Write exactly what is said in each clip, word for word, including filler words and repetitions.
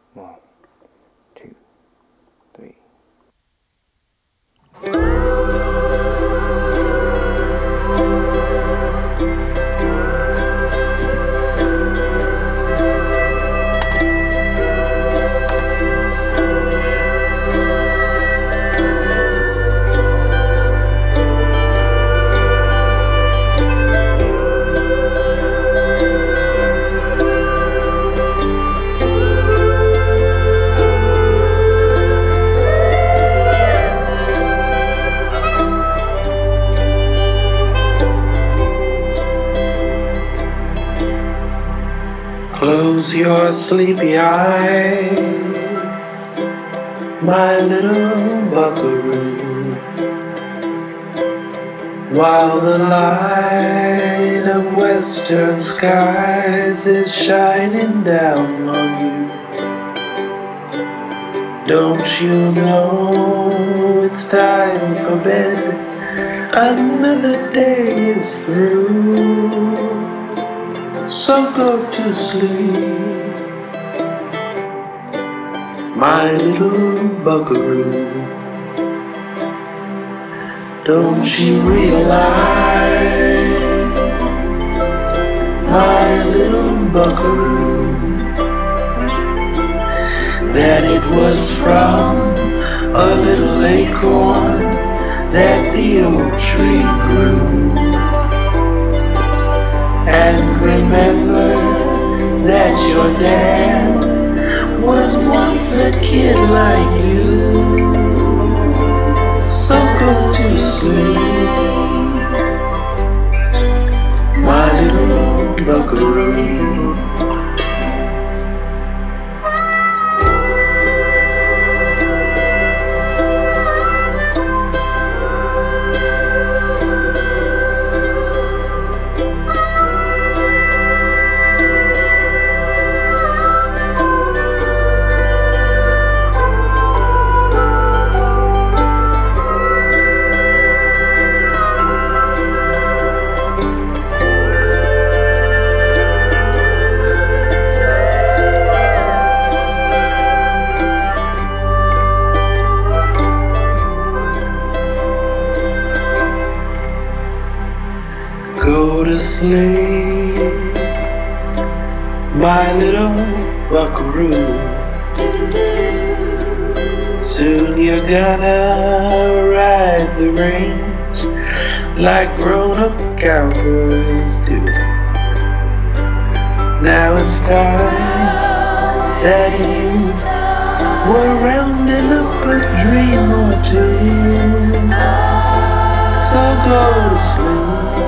One, two, three. Close your sleepy eyes, my little buckaroo, while the light of western skies is shining down on you. Don't you know it's time for bed? Another day is through. So go to sleep, my little buckaroo. Don't you realize, my little buckaroo, that it was from a little acorn that the oak tree grew? And remember that your dad was once a kid like you. So go to sleep, my little buckaroo. Go to sleep, my little buckaroo. Soon you're gonna ride the range like grown-up cowboys do. Now it's time that you were rounding up a dream or two. So go to sleep,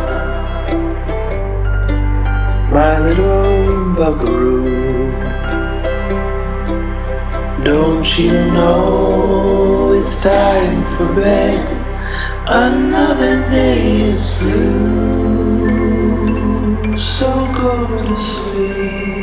my little buckaroo. Don't you know it's time for bed? Another day is through. So go to sleep.